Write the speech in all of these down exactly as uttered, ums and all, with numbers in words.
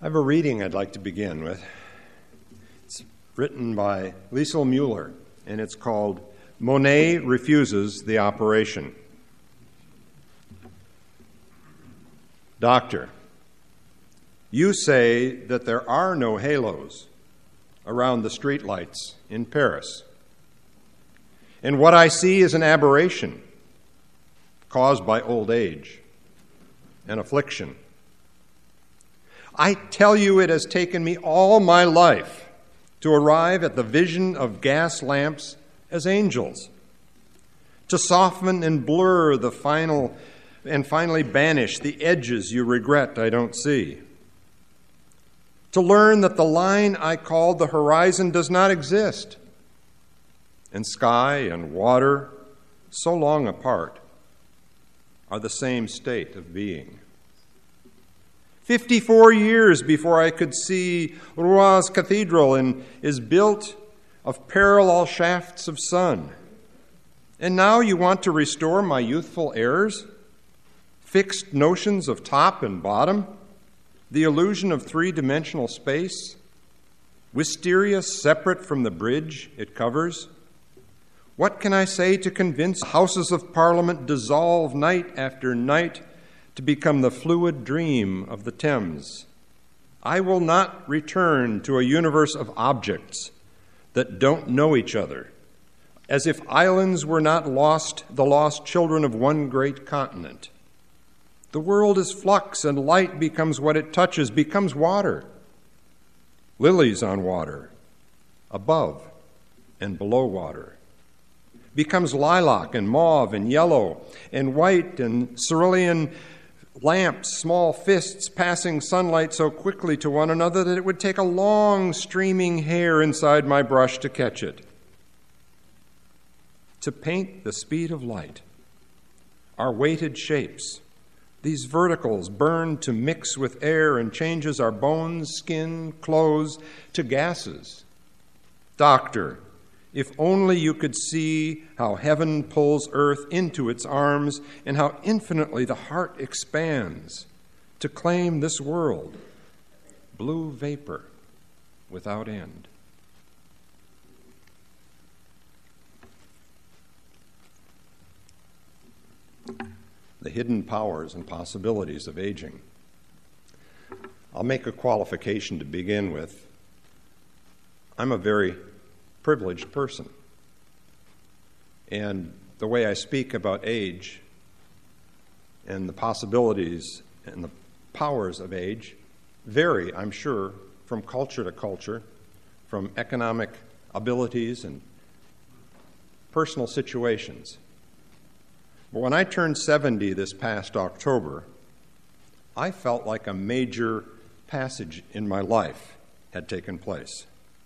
I have a reading I'd like to begin with. It's written by Liesl Mueller, and it's called Monet Refuses the Operation. Doctor, you say that there are no halos around the streetlights in Paris. And what I see is an aberration caused by old age and affliction. I tell you, it has taken me all my life to arrive at the vision of gas lamps as angels, to soften and blur the final and finally banish the edges you regret I don't see, to learn that the line I call the horizon does not exist, and sky and water, so long apart, are the same state of being. Fifty-four years before I could see Rouen Cathedral and is built of parallel shafts of sun. And now you want to restore my youthful errors, fixed notions of top and bottom, the illusion of three-dimensional space, wisteria separate from the bridge it covers. What can I say to convince houses of parliament dissolve night after night to become the fluid dream of the Thames? I will not return to a universe of objects that don't know each other, as if islands were not lost, the lost children of one great continent. The world is flux, and light becomes what it touches, becomes water. Lilies on water, above and below water. Becomes lilac and mauve and yellow and white and cerulean lamps, small fists passing sunlight so quickly to one another that it would take a long streaming hair inside my brush to catch it. To paint the speed of light, our weighted shapes, these verticals burned to mix with air and changes our bones, skin, clothes to gases. Doctor, if only you could see how heaven pulls earth into its arms and how infinitely the heart expands to claim this world, blue vapor without end. The hidden powers and possibilities of aging. I'll make a qualification to begin with. I'm a very privileged person. And the way I speak about age and the possibilities and the powers of age vary, I'm sure, from culture to culture, from economic abilities and personal situations. But when I turned seventy this past October, I felt like a major passage in my life had taken place.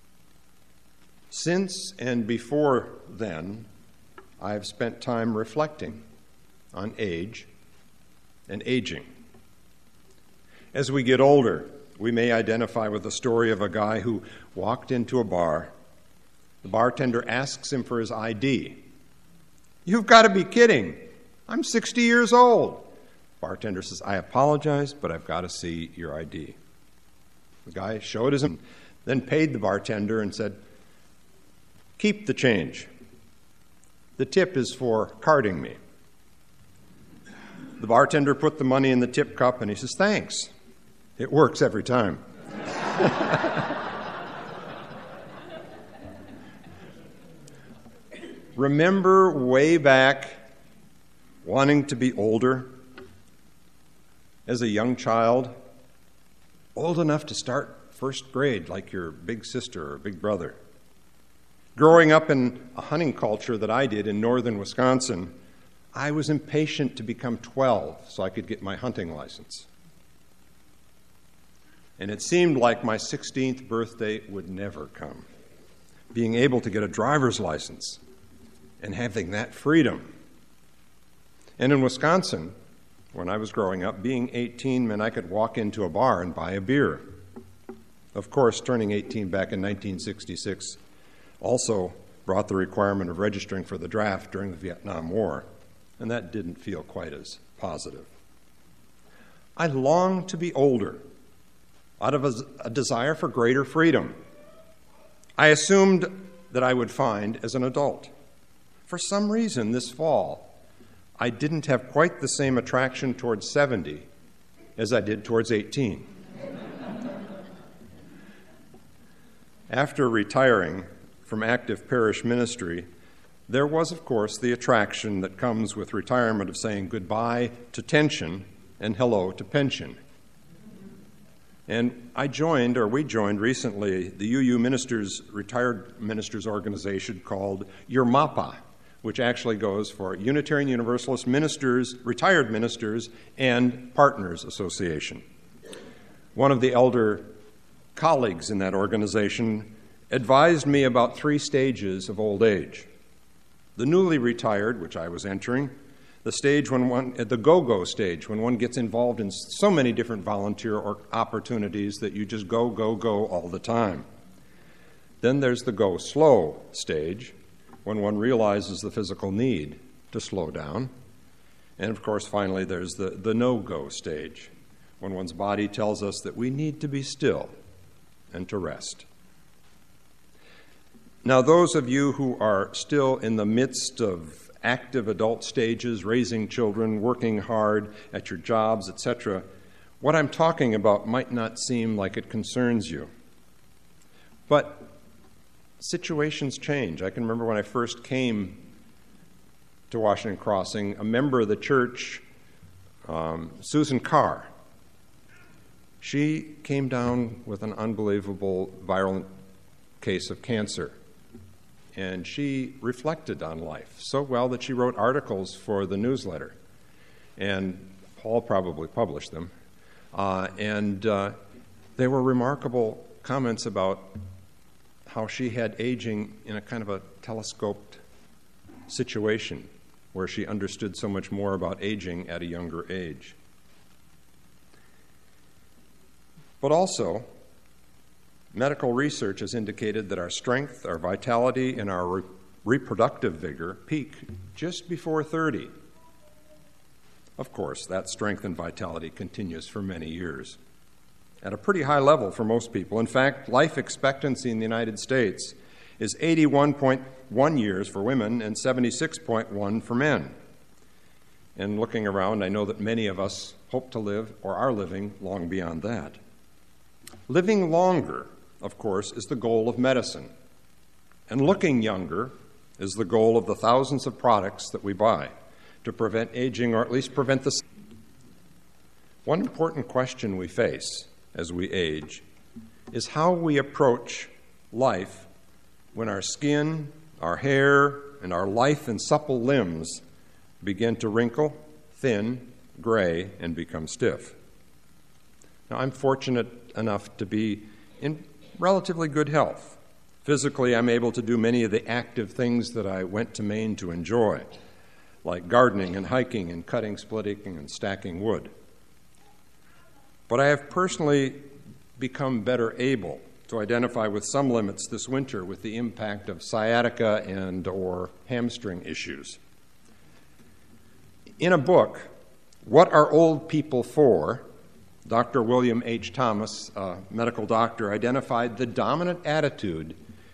Since and before then, I have spent time reflecting on age and aging. As we get older, we may identify with the story of a guy who walked into a bar. The bartender asks him for his I D. "You've got to be kidding. I'm sixty years old." Bartender says, "I apologize, but I've got to see your I D." The guy showed his, then paid the bartender and said, "Keep the change. The tip is for carding me." The bartender put the money in the tip cup and he says, "Thanks. It works every time." Remember way back wanting to be older as a young child, old enough to start first grade like your big sister or big brother. Growing up in a hunting culture that I did in northern Wisconsin, I was impatient to become twelve so I could get my hunting license. And it seemed like my sixteenth birthday would never come. Being able to get a driver's license and having that freedom. And in Wisconsin, when I was growing up, being eighteen meant I could walk into a bar and buy a beer. Of course, turning eighteen back in nineteen sixty-six also brought the requirement of registering for the draft during the Vietnam War, and that didn't feel quite as positive. I longed to be older, out of a, a desire for greater freedom. I assumed that I would find as an adult. For some reason, this fall, I didn't have quite the same attraction towards seventy as I did towards eighteen. After retiring from active parish ministry, there was, of course, the attraction that comes with retirement of saying goodbye to tension and hello to pension. And I joined, or we joined recently, the U U Ministers, Retired Ministers Organization called YURMAPA, which actually goes for Unitarian Universalist Ministers, Retired Ministers, and Partners Association. One of the elder colleagues in that organization advised me about three stages of old age. The newly retired, which I was entering, the stage when one, the go-go stage, when one gets involved in so many different volunteer or opportunities that you just go, go, go all the time. Then there's the go slow stage, when one realizes the physical need to slow down. And of course, finally, there's the, the no-go stage, when one's body tells us that we need to be still and to rest. Now, those of you who are still in the midst of active adult stages, raising children, working hard at your jobs, et cetera, what I'm talking about might not seem like it concerns you. But situations change. I can remember when I first came to Washington Crossing, a member of the church, um, Susan Carr, she came down with an unbelievable viral case of cancer. And she reflected on life so well that she wrote articles for the newsletter. And Paul probably published them. Uh, and uh, they were remarkable comments about how she had aging in a kind of a telescoped situation where she understood so much more about aging at a younger age. But also, medical research has indicated that our strength, our vitality, and our re- reproductive vigor peak just before thirty. Of course, that strength and vitality continues for many years, at a pretty high level for most people. In fact, life expectancy in the United States is eighty-one point one years for women and seventy-six point one for men. And looking around, I know that many of us hope to live or are living long beyond that. Living longer, of course, is the goal of medicine. And looking younger is the goal of the thousands of products that we buy to prevent aging, or at least prevent the... One important question we face as we age is how we approach life when our skin, our hair, and our lithe and supple limbs begin to wrinkle, thin, gray, and become stiff. Now, I'm fortunate enough to be in relatively good health. Physically, I'm able to do many of the active things that I went to Maine to enjoy, like gardening and hiking and cutting, splitting, and stacking wood. But I have personally become better able to identify with some limits this winter with the impact of sciatica and or hamstring issues. In a book, What Are Old People For?, Doctor William H. Thomas, a medical doctor, identified the dominant attitude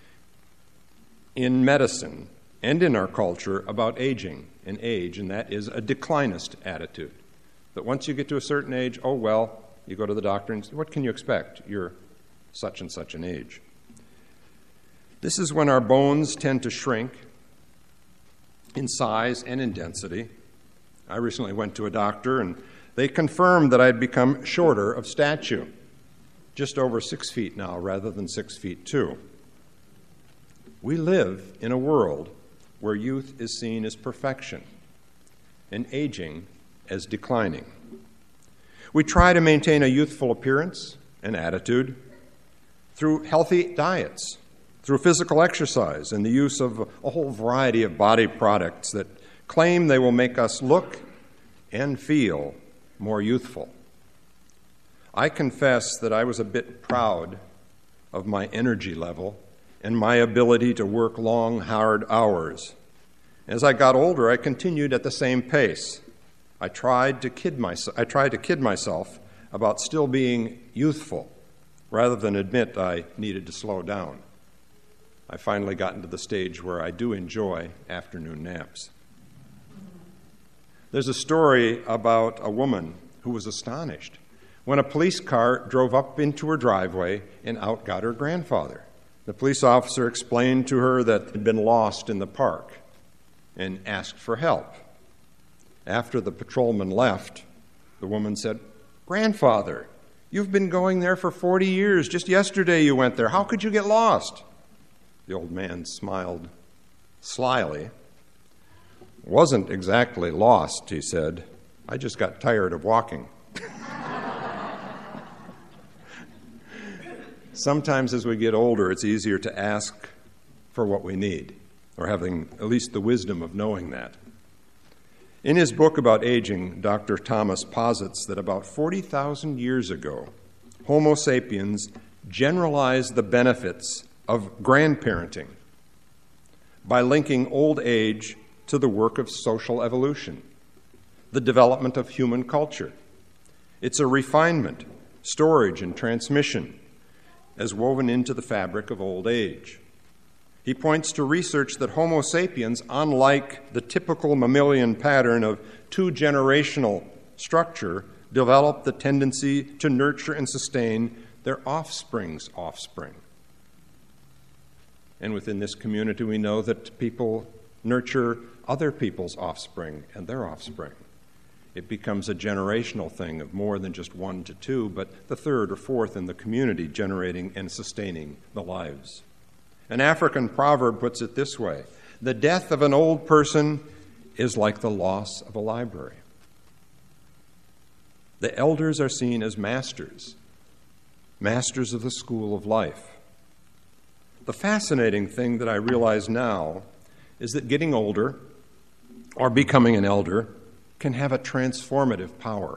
in medicine and in our culture about aging and age, and that is a declinist attitude. That once you get to a certain age, oh, well, you go to the doctor and say, what can you expect? You're such and such an age. This is when our bones tend to shrink in size and in density. I recently went to a doctor, and they confirmed that I had become shorter of stature, just over six feet now rather than six feet two. We live in a world where youth is seen as perfection and aging as declining. We try to maintain a youthful appearance and attitude through healthy diets, through physical exercise, and the use of a whole variety of body products that claim they will make us look and feel more youthful. I confess that I was a bit proud of my energy level and my ability to work long, hard hours. As I got older, I continued at the same pace. I tried to kid myself, I tried to kid myself about still being youthful rather than admit I needed to slow down. I finally got into the stage where I do enjoy afternoon naps. There's a story about a woman who was astonished when a police car drove up into her driveway and out got her grandfather. The police officer explained to her that he'd been lost in the park and asked for help. After the patrolman left, the woman said, "Grandfather, you've been going there for forty years. Just yesterday you went there. How could you get lost?" The old man smiled slyly. "Wasn't exactly lost," he said. "I just got tired of walking." Sometimes as we get older, it's easier to ask for what we need, or having at least the wisdom of knowing that. In his book about aging, Doctor Thomas posits that about forty thousand years ago, Homo sapiens generalized the benefits of grandparenting by linking old age to the work of social evolution, the development of human culture. It's a refinement, storage, and transmission as woven into the fabric of old age. He points to research that Homo sapiens, unlike the typical mammalian pattern of two-generational structure, developed the tendency to nurture and sustain their offspring's offspring. And within this community, we know that people nurture other people's offspring and their offspring. It becomes a generational thing of more than just one to two, but the third or fourth in the community generating and sustaining the lives. An African proverb puts it this way: the death of an old person is like the loss of a library. The elders are seen as masters, masters of the school of life. The fascinating thing that I realize now is that getting older or becoming an elder can have a transformative power.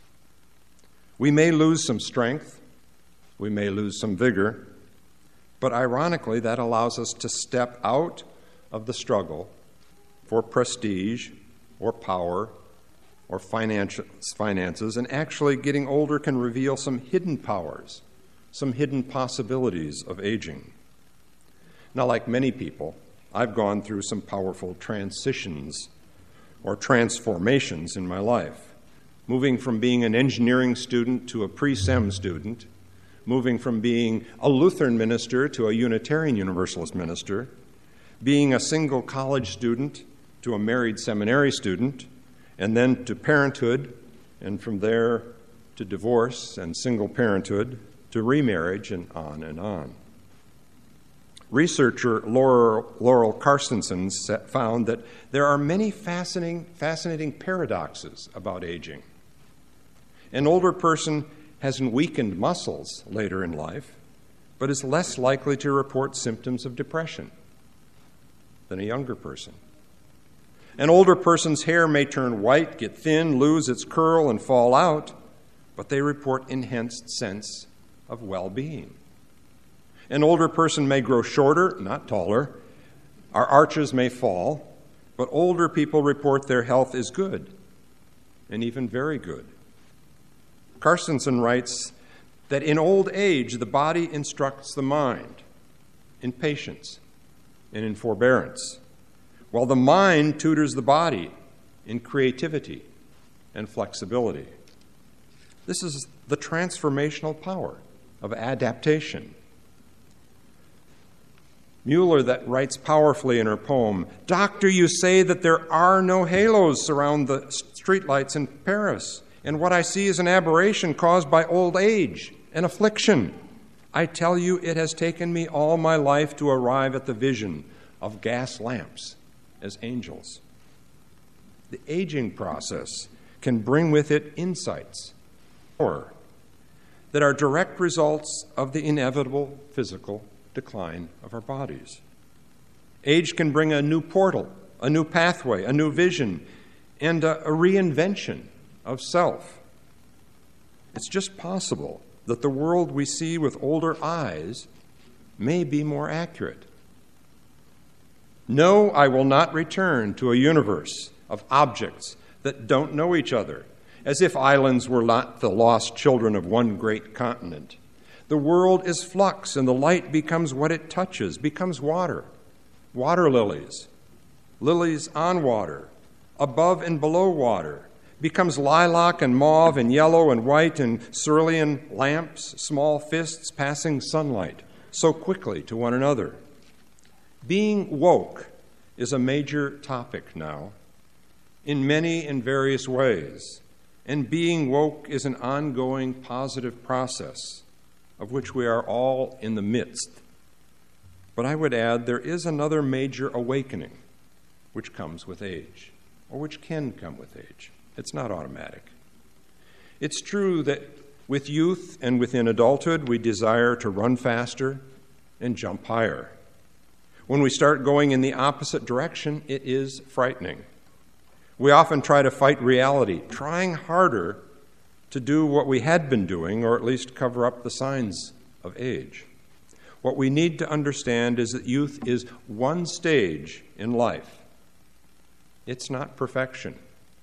We may lose some strength, we may lose some vigor, but ironically, that allows us to step out of the struggle for prestige or power or finances, and actually getting older can reveal some hidden powers, some hidden possibilities of aging. Now, like many people, I've gone through some powerful transitions or transformations in my life, moving from being an engineering student to a pre-sem student, moving from being a Lutheran minister to a Unitarian Universalist minister, being a single college student to a married seminary student, and then to parenthood, and from there to divorce and single parenthood, to remarriage, and on and on. Researcher Laurel, Laurel Carstensen found that there are many fascinating, fascinating paradoxes about aging. An older person has weakened muscles later in life, but is less likely to report symptoms of depression than a younger person. An older person's hair may turn white, get thin, lose its curl, and fall out, but they report enhanced sense of well-being. An older person may grow shorter, not taller. Our arches may fall, but older people report their health is good, and even very good. Carstensen writes that in old age, the body instructs the mind in patience and in forbearance, while the mind tutors the body in creativity and flexibility. This is the transformational power of adaptation. Mueller that writes powerfully in her poem, "Doctor, you say that there are no halos surround the streetlights in Paris, and what I see is an aberration caused by old age and affliction. I tell you, it has taken me all my life to arrive at the vision of gas lamps as angels." The aging process can bring with it insights or that are direct results of the inevitable physical decline of our bodies. Age can bring a new portal, a new pathway, a new vision, and a, a reinvention of self. It's just possible that the world we see with older eyes may be more accurate. No, I will not return to a universe of objects that don't know each other, as if islands were not the lost children of one great continent. The world is flux, and the light becomes what it touches, becomes water. Water lilies, lilies on water, above and below water, becomes lilac and mauve and yellow and white and cerulean lamps, small fists passing sunlight so quickly to one another. Being woke is a major topic now in many and various ways, and being woke is an ongoing positive process of which we are all in the midst. But I would add there is another major awakening which comes with age, or which can come with age. It's not automatic. It's true that with youth and within adulthood, we desire to run faster and jump higher. When we start going in the opposite direction, it is frightening. We often try to fight reality, trying harder to do what we had been doing, or at least cover up the signs of age. What we need to understand is that youth is one stage in life. It's not perfection.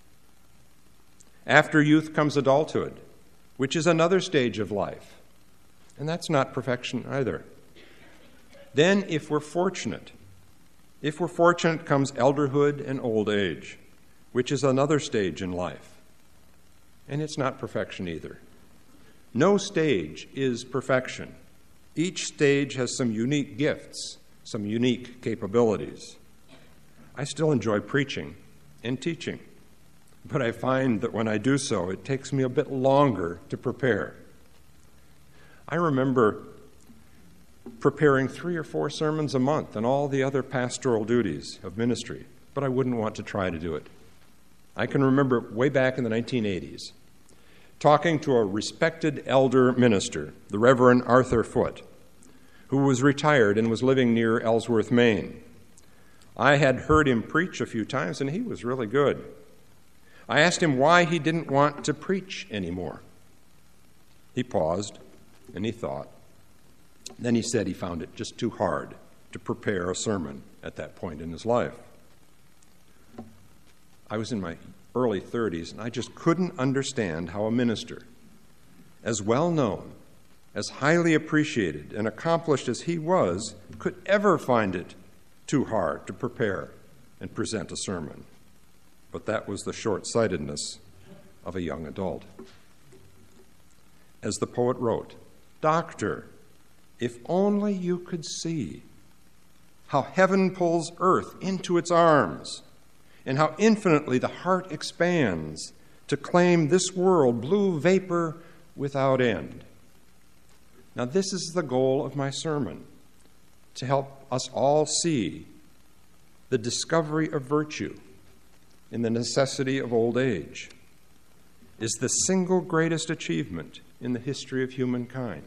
After youth comes adulthood, which is another stage of life, and that's not perfection either. Then, if we're fortunate, if we're fortunate comes elderhood and old age, which is another stage in life. And it's not perfection either. No stage is perfection. Each stage has some unique gifts, some unique capabilities. I still enjoy preaching and teaching, but I find that when I do so, it takes me a bit longer to prepare. I remember preparing three or four sermons a month and all the other pastoral duties of ministry, but I wouldn't want to try to do it. I can remember way back in the nineteen eighties, talking to a respected elder minister, the Reverend Arthur Foote, who was retired and was living near Ellsworth, Maine. I had heard him preach a few times, and he was really good. I asked him why he didn't want to preach anymore. He paused, and he thought. Then he said he found it just too hard to prepare a sermon at that point in his life. I was in my early thirties, and I just couldn't understand how a minister, as well known, as highly appreciated and accomplished as he was, could ever find it too hard to prepare and present a sermon. But that was the short-sightedness of a young adult. As the poet wrote, "Doctor, if only you could see how heaven pulls earth into its arms, and how infinitely the heart expands to claim this world blue vapor without end." Now, this is the goal of my sermon, to help us all see the discovery of virtue in the necessity of old age is the single greatest achievement in the history of humankind.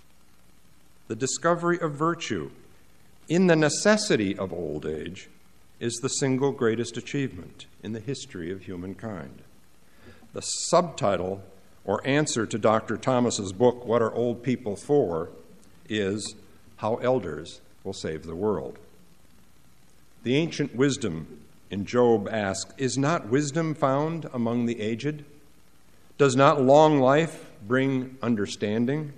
The discovery of virtue in the necessity of old age is the single greatest achievement in the history of humankind. The subtitle or answer to Doctor Thomas's book, What Are Old People For?, is How Elders Will Save the World. The ancient wisdom in Job asks, is not wisdom found among the aged? Does not long life bring understanding?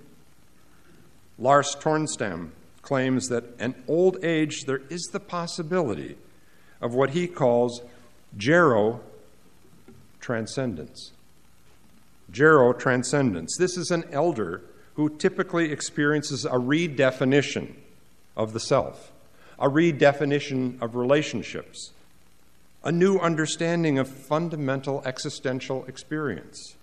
Lars Tornstam claims that in old age there is the possibility of what he calls gero transcendence. Gero transcendence. This is an elder who typically experiences a redefinition of the self, a redefinition of relationships, a new understanding of fundamental existential experience.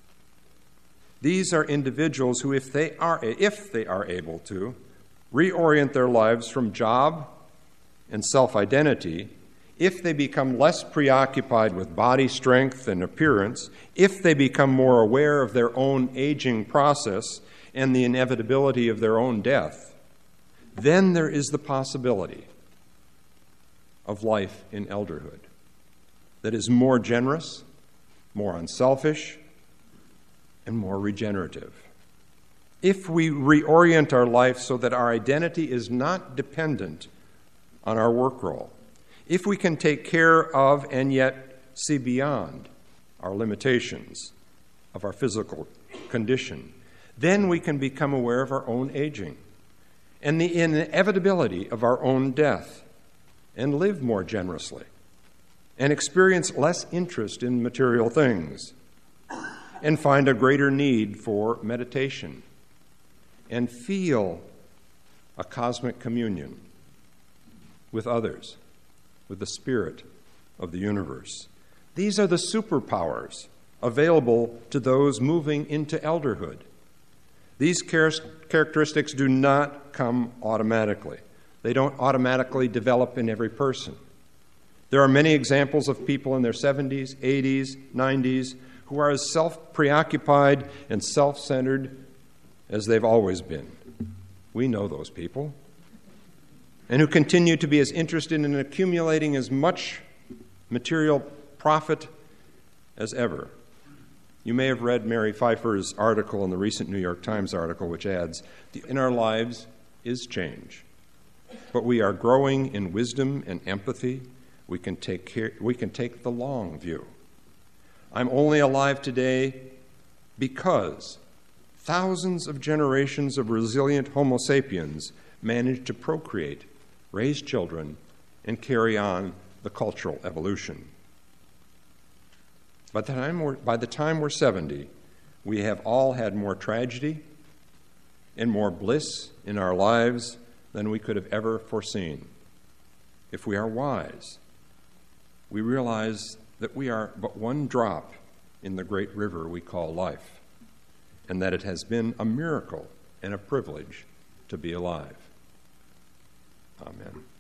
These are individuals who, if they are, if they are able to, reorient their lives from job and self-identity, if they become less preoccupied with body strength and appearance, if they become more aware of their own aging process and the inevitability of their own death, then there is the possibility of life in elderhood that is more generous, more unselfish, and more regenerative. If we reorient our life so that our identity is not dependent on our work role, if we can take care of and yet see beyond our limitations of our physical condition, Then we can become aware of our own aging and the inevitability of our own death and live more generously and experience less interest in material things and find a greater need for meditation and feel a cosmic communion with others, with the spirit of the universe. These are the superpowers available to those moving into elderhood. These char- characteristics do not come automatically. They don't automatically develop in every person. There are many examples of people in their seventies, eighties, nineties who are as self-preoccupied and self-centered as they've always been. We know those people. And who continue to be as interested in accumulating as much material profit as ever. You may have read Mary Pfeiffer's article in the recent New York Times article, which adds, "In our lives is change, but we are growing in wisdom and empathy. We can take care, we can take the long view. I'm only alive today because thousands of generations of resilient Homo sapiens managed to procreate, raise children, and carry on the cultural evolution. By the time we're, by the time we're seventy, we have all had more tragedy and more bliss in our lives than we could have ever foreseen. If we are wise, we realize that we are but one drop in the great river we call life, and that it has been a miracle and a privilege to be alive." Amen.